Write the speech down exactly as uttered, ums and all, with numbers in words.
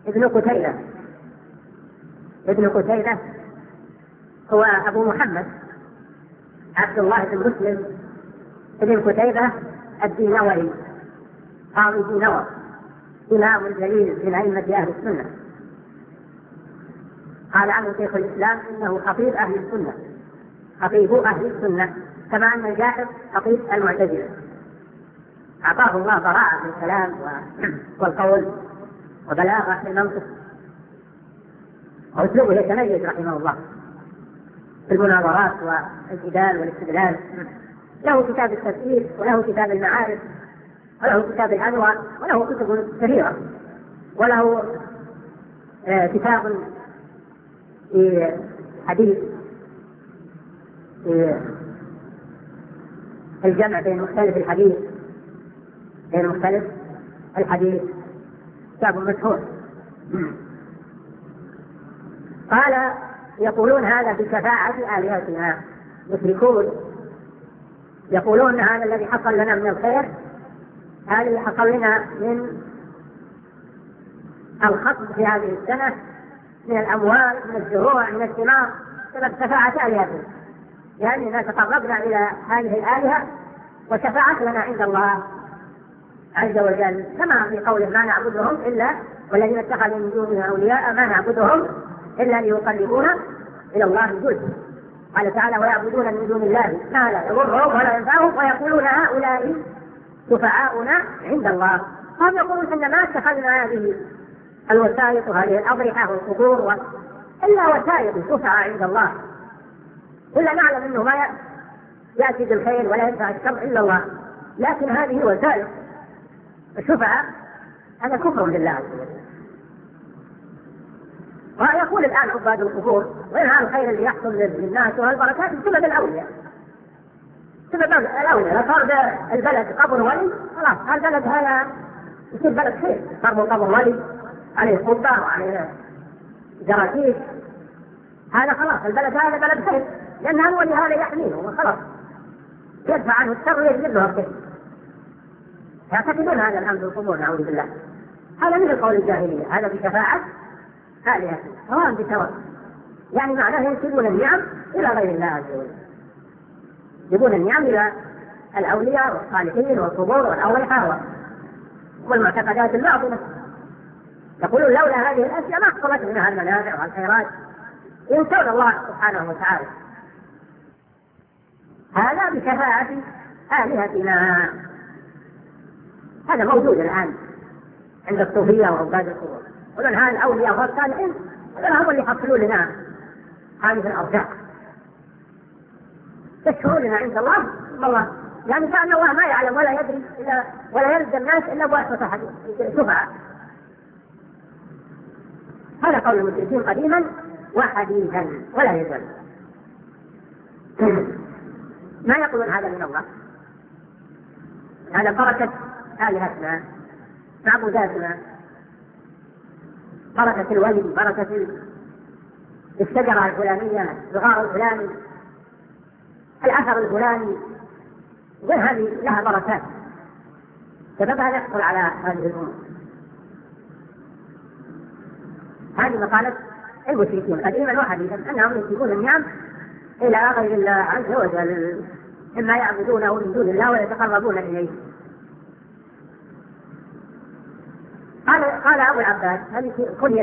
ابن قتيبة. ابن قتيبة هو أبو محمد عبد الله بن مسلم ابن قتيبة الدينوري قاضي دينور، إمام جليل من أئمة أهل السنة. قال عنه شيخ الإسلام إنه خطيب أهل السنة، خطيب أهل السنة، كما أن الجاحظ خطيب المعتزلة. أعطاه الله براعة في الكلام والقول وبلاغة في المنطق، وأسلوبه يتميز رحمه الله في المناظرات والجدال والاستدلال. له كتاب التفسير، وله كتاب المعارف، وله كتاب الأنوار، وله كتب كثيرة، وله آه كتاب في حديث في الجمع بين مختلف الحديث بين مختلف الحديث كتاب مشهور. قال يقولون هذا بشفاعة آلهتنا، يشركون، يقولون هذا الذي حصل لنا من الخير، هذا اللي حصل لنا من الخطب في هذه السنة، من الأموال، من الزروع، من الثمار، بسبب شفاعة آلهتنا، لأننا تقربنا إلى هذه الآلهة وشفاعت لنا عند الله عز وجل، كما في قوله ما نعبدهم إلا والذين اتخذوا من دونه أولياء ما نعبدهم إلا ليقربونا إلى الله زلفى. قال تعالى ويعبدون من دون الله ما لا يضرهم ولا ينفعهم ويقولون هؤلاء شفعاؤنا عند الله. هم يقولون إن ما اتخذنا هذه الوسائط وهذه الأضرحة والقبور و... إلا وسائط شفعاء عند الله، إلا نعلم أنه ما يأتي بالخير ولا ينفع الشر إلا الله، لكن هذه وسائط الشفعاء هذا كفر بالله عز وجل. ويقول الآن عباد القبور وين هذا الخير اللي يحصل للناس والبركات بسبب الأولياء، بسبب الأولياء. لا صار البلد قبر ولي خلاص البلد هذا يصير بلد خير، صار قبر ولي عليه قبة وعليه جراكيش، هذا خلاص البلد هذا بلد خير، لأن هذا الولي هذا يحميه وخلاص يدفع عنه الشر ويجلب له الخير. يعتقدون هذا الأمر بالقبور نعوذ بالله. هذا من القول الجاهلية، هذا بشفاعة آلهة سواء بسواء، يعني معناه ينسبون النعم إلى غير الله عز وجل، يجيبون النعم إلى الأولياء والصالحين والقبور والأضرحة والمعتقدات الباطلة. يقولون لولا هذه الأشياء ما حصلت منها المنافع والخيرات، ينسون الله سبحانه وتعالى. هذا بشفاعة آلهتنا، هذا موجود الآن عند الصوفية وعباد القبور، يقولون هذا الأولياء والصالحين هم اللي يحصلون لنا هذه الأرزاق، يشفعون لنا عند الله الله، يعني كأن الله ما يعلم ولا يدري إلا ولا يلزم الناس إلا بواسطة شفعاء. هذا قول المشركين قديما وحديثا ولا يزال. ما يقولون هذا من الله، هذا بركة آلهتنا معبوداتنا، بركة الولي، بركة الشجرة الفلانية، الغار الفلاني، الأثر الفلاني، وهذه لها بركات سببها يحصل على هذه الأمور. هذه مقالة المشركين قديما وحديثا أنهم ينسبون النعم إلى غير الله عز وجل، إما يعبدونه من دون الله ويتقربون إليه. قال قال أبو العباس هذه كنية